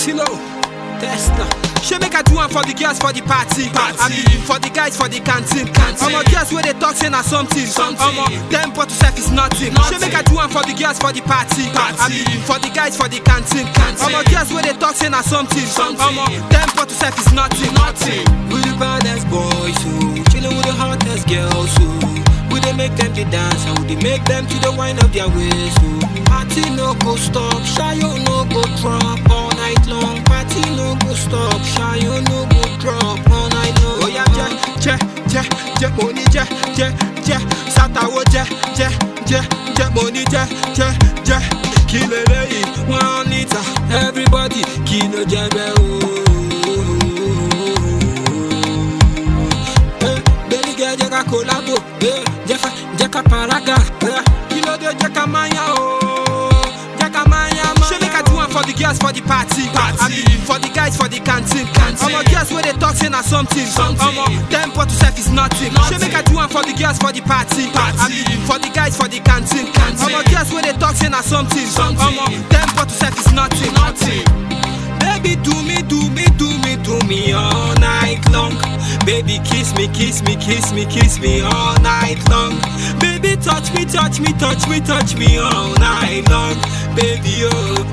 Silo, Testa. She make a do one for the girls for the party. I mean for the guys for the canteen. Omo girls where they talk say na something. Omo tempo to self is nothing. She make a do one for the girls for the party. I mean for the guys for the canteen. Omo girls where they talk say na something. Omo tempo to self is nothing. We the baddest boys who chillin' with the hottest girls who we they make them the dance and we they make them to the wine of their waist who party no go stop, shy you no go drop all night long. Party no go stop, shy you no go drop all night long. Oh yeah, je money je Satawo je money je Kilele 1 liter. Everybody kilo jebe oh. Baby girl jeka collabo, jeka paraga, kilo de jeka maya oh, jeka maya. She make a do one for the girls for the party. I mean for the guys for the canteen. Omo girls where they talk say na something. Omo tempo to self is nothing. She make a do one for the girls for the party. I mean for the guys for the canteen. Omo girls where they talk say na something. Omo tempo to self is nothing. Baby do me all night long. Baby kiss me all night long. Baby touch me all night long. Baby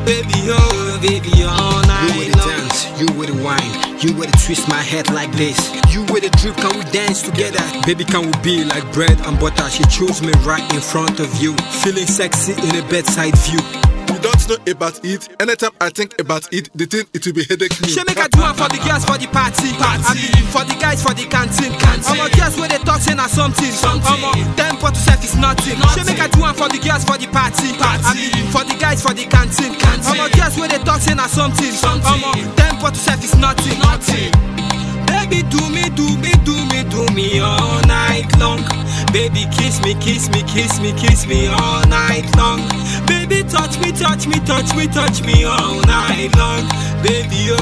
all night long. You with the dance, you with the wine, you with the twist my head like this. You with the drip, can we dance together? Baby, can we be like bread and butter? She chose me right in front of you, feeling sexy in a bedside view. You don't know about it. Anytime I think about it, the thing it will be headache me. She make a do one for the girls for the party. I mean for the guys for the canteen. Omo girls where they talk say na something. Omo tempo to self is nothing. She make a do one for the girls for the party. I mean for the guys for the canteen. Omo girls where they talk say na something. Omo tempo to self is nothing. Baby do me all night long. Baby kiss me all night long. Baby touch me all night long. Baby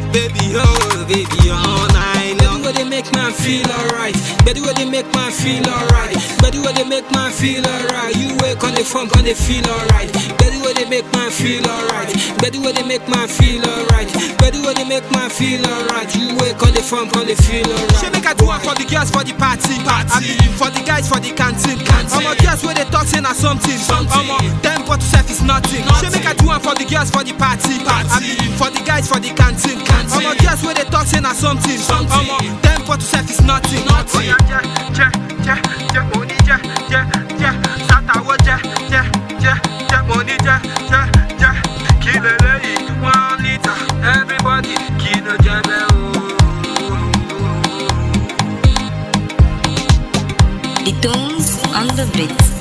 all night long. Baby, they make man feel alright. Baby, they make man feel alright. Baby, they make man feel alright. You wake on the funk, on the feel alright. Baby, they make man feel alright. Baby, they make man feel alright. Baby, they make man feel alright. You wake on the funk, on the feel alright. She make a do one for the girls for the party. I mean for the guys for the canteen. Omo girls where they talk say na something. Omo tempo to self is nothing. She make a do one for the girls for the party. I mean for the guys for the canteen. Omo girls where they talk say na something. Omo tempo to self is nothing. Oh yeah, je money je Satawo je money je Kilele 1 liter. Everybody kilo jebe oh. The tunes on the beat.